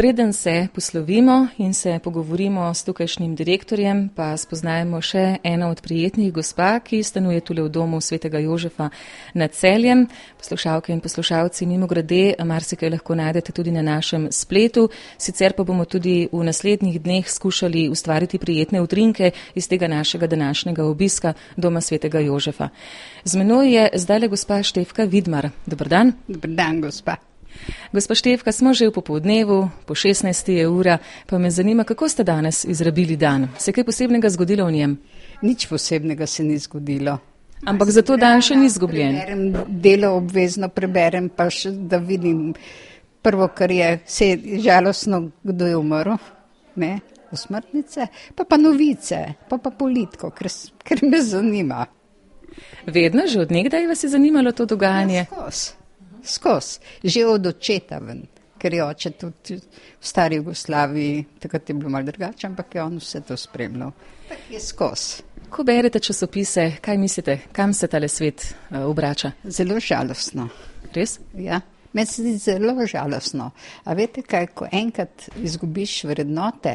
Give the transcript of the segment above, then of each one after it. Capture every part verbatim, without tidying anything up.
Preden se poslovimo in se pogovorimo s tukajšnjim direktorjem, pa spoznajemo še eno od prijetnih gospa, ki stanuje tule v domu svetega Jožefa nad Celjem. Poslušalke in poslušalci, mimogrede, marsikaj lahko najdete tudi na našem spletu. Sicer pa bomo tudi v naslednjih dneh skušali ustvariti prijetne utrinke iz tega našega današnjega obiska doma svetega Jožefa. Z menoj je zdajle gospa Štefka Vidmar. Dober dan. Dober dan, gospa. Gospa Štefka, smo že v popoldnevu, po šestnajsti je ura, pa me zanima, kako ste danes izrabili dan. Se je kaj posebnega zgodilo v njem? Nič posebnega se ni zgodilo. Ampak za to dan še ni izgubljen. Preberem, delo obvezno preberem, pa še da vidim prvo, kar je, se je žalostno, kdo je umrl, ne, osmrtnice, pa pa novice, pa pa politiko, ker, ker me zanima. Vedno, že od nekdaj vas je zanimalo to dogajanje? Ja, skos. Skos, že od očeta ven, ker je oče tudi v stari Jugoslaviji, takrat je bilo malo drugače, ampak je on vse to spremljal. Tak je skos. Ko berete časopise, kaj mislite, kam se tale svet uh, obrača? Zelo žalostno. Res? Ja, meni se zdi zelo žalostno. A veste kaj, ko enkrat izgubiš vrednote,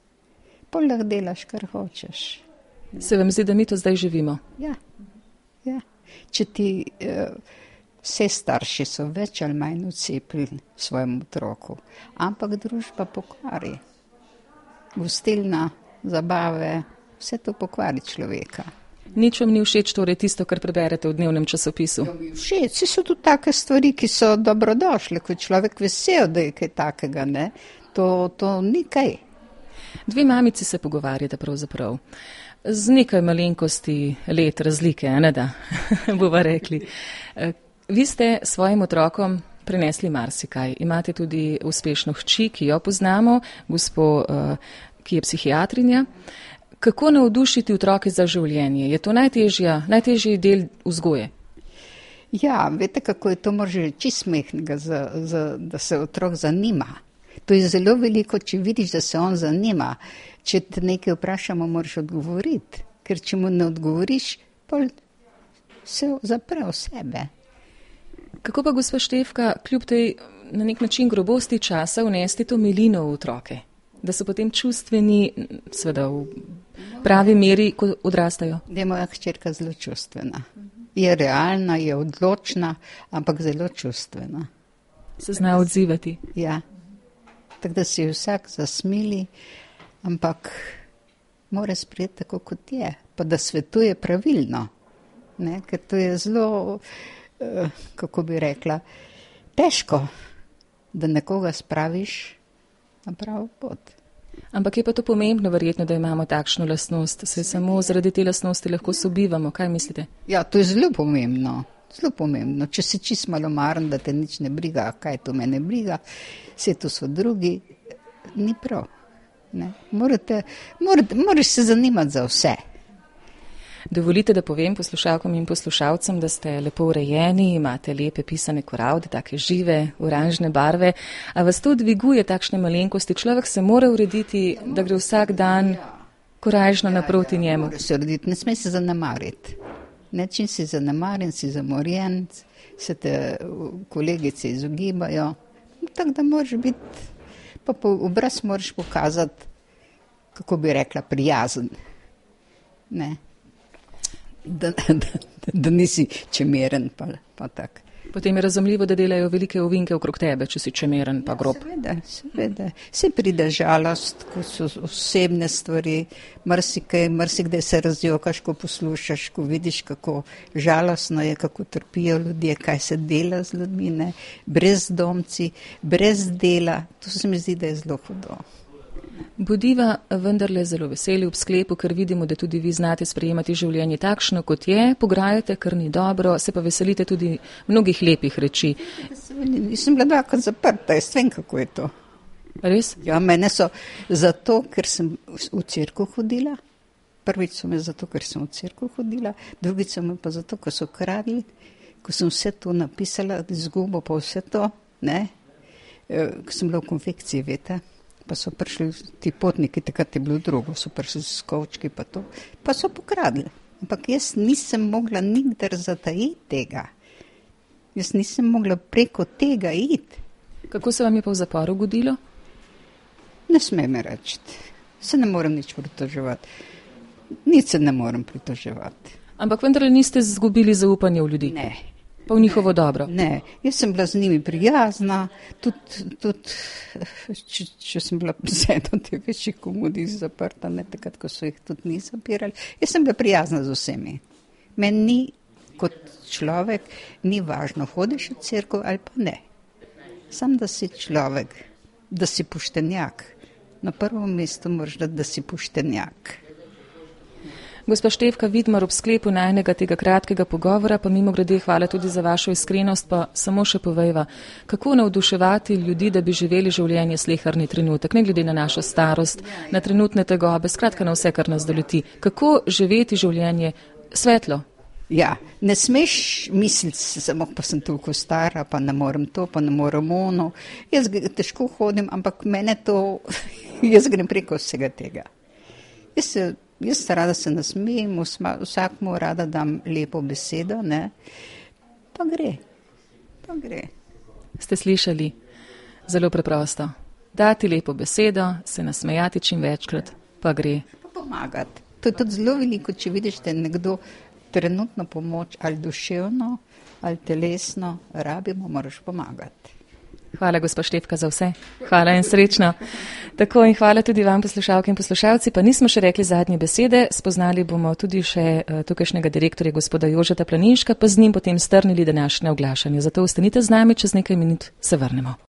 pol lahko delaš, kar hočeš. Se vam zdi, da mi to zdaj živimo? Ja, ja. Če ti... Uh, Vse starši so več ali manj odcepili svojemu otroku, ampak družba pokvari. Gostilna, zabave, vse to pokvari človeka. Nič vam ni všeč torej tisto, kar preberete v dnevnem časopisu? Všeč, vse so tu take stvari, ki so dobrodošle, ko je človek vesel, da je kaj takega, ne? To, to ni kaj. Dve mamici se pogovarjate pravzaprav. Z nekaj malenkosti let razlike, ne da, bova rekli. Vi ste svojim otrokom prenesli marsikaj. Imate tudi uspešno hči, ki jo poznamo, gospo, ki je psihiatrinja. Kako navdušiti otroke za življenje? Je to najtežja, najtežji del vzgoje? Ja, veste, kako je to može čist smehnega, za, za, da se otrok zanima. To je zelo veliko, če vidiš, da se on zanima. Če te nekaj vprašamo, moraš odgovoriti. Ker če mu ne odgovoriš, pol se zapre v sebe. Kako pa, gospa Štefka, kljub tej na nek način grobosti časa vnesti to milino v otroke? Da so potem čustveni, seveda v pravi meri, ko odrastajo? Da je moja hčerka zelo čustvena. Je realna, je odločna, ampak zelo čustvena. Se zna odzivati? Ja. Tako da si vsak zasmili, ampak mora sprejeti tako, kot je. Pa da svetuje pravilno. Ne? Ker to je zelo... kako bi rekla, težko, da nekoga spraviš na pravo pot. Ampak je pa to pomembno verjetno, da imamo takšno lastnost, se samo zaradi te lastnosti lahko sobivamo, kaj mislite? Ja, to je zelo pomembno, zelo pomembno. Če si čist malomaren, da te nič ne briga, kaj to me ne briga, vse to so drugi, ni prav. Ne? Morate, morate, moraš se zanimati za vse. Dovolite, da povem poslušalkam in poslušalcem, da ste lepo urejeni, imate lepe pisane koralde, take žive, oranžne barve, a vas to dviguje takšne malenkosti. Človek se mora urediti, da gre vsak dan korajžno naproti njemu. Mora se urediti, ne sme se zanemariti. Nečim si zanemaren, si zamorjen, se te kolegice izogibajo. Tako da moraš biti, pa po obraz moraš pokazati, kako bi rekla, prijazen. Ne. Da, da, da nisi čemeren, pa, pa tak. Potem je razumljivo, da delajo velike ovinke okrog tebe, če si čemeren, pa grob. Ja, seveda, seveda. Se pride žalost, ko so osebne stvari, marsikaj, marsikdaj se razjokaš, ko poslušaš, ko vidiš, kako žalostno je, kako trpijo ljudje, kaj se dela z ljudmi, ne? Brezdomci, brez dela, to se mi zdi, da je zelo hudo. Bodiva vendarle zelo veseli ob sklepu, ker vidimo, da tudi vi znate sprejemati življenje takšno, kot je, pograjate, kar ni dobro, se pa veselite tudi mnogih lepih reči. Nisem bila dvakrat zaprta, jaz vem, kako je to. Res? Ja, mene so zato, ker sem v cerkev hodila, prvič so me zato, ker sem v cerkev hodila, drugič so me pa zato, ko so kradli, ko sem vse to napisala, izgubo pa vse to, ne, ko sem bila v konfekciji, vete. Pa so prišli ti potniki, takrat je bilo drugo, so prišli s kovčki pa to, pa so pokradli. Ampak jaz nisem mogla nikdar zatajiti tega. Jaz nisem mogla preko tega iti. Kako se vam je pa v zaporu godilo? Ne sme me reči. Se ne morem nič pritoževati. Nič se ne morem pritoževati. Ampak vendar niste izgubili zaupanja v ljudi? Ne. Pa v njihovo dobro? Ne, jaz sem bila z njimi prijazna, tudi, tudi če, če sem bila vseeno te večji komodi zaprta, ne takrat, ko so jih tudi ni zapirali. Jaz sem bila prijazna z vsemi. Meni ni, kot človek, ni važno, hodiš v cerkev ali pa ne. Sam, da si človek, da si poštenjak. Na prvo mesto moraš dati, da si poštenjak. Gospa Štefka Vidmar, ob sklepu najnega tega kratkega pogovora, pa mimo grede hvala tudi za vašo iskrenost, pa samo še povejva, kako navduševati ljudi, da bi živeli življenje sleherni trenutek, ne glede na našo starost, na trenutne tegobe, skratka na vse, kar nas doleti. Kako živeti življenje svetlo? Ja, ne smeš misliti, samo pa sem toliko stara, pa ne morem to, pa ne morem ono. Jaz težko hodim, ampak mene to, jaz grem preko vsega tega. Jaz se Jaz se rada se nasmejem, vsakmu rada dam lepo besedo, ne, pa gre, pa gre. Ste slišali? Zelo preprosto. Dati lepo besedo, se nasmejati čim večkrat, pa gre. Pa pomagati. To je tudi zelo veliko, če vidiš, da je nekdo trenutno pomoč ali duševno, ali telesno, rabimo, moraš pomagati. Hvala, gospa Štefka, za vse. Hvala in srečno. Tako in hvala tudi vam, poslušalke in poslušalci. Pa nismo še rekli zadnje besede. Spoznali bomo tudi še tukajšnjega direktorja, gospoda Jožeta Planinška, pa z njim potem strnili današnje oglašanje. Zato ostanite z nami, čez nekaj minut se vrnemo.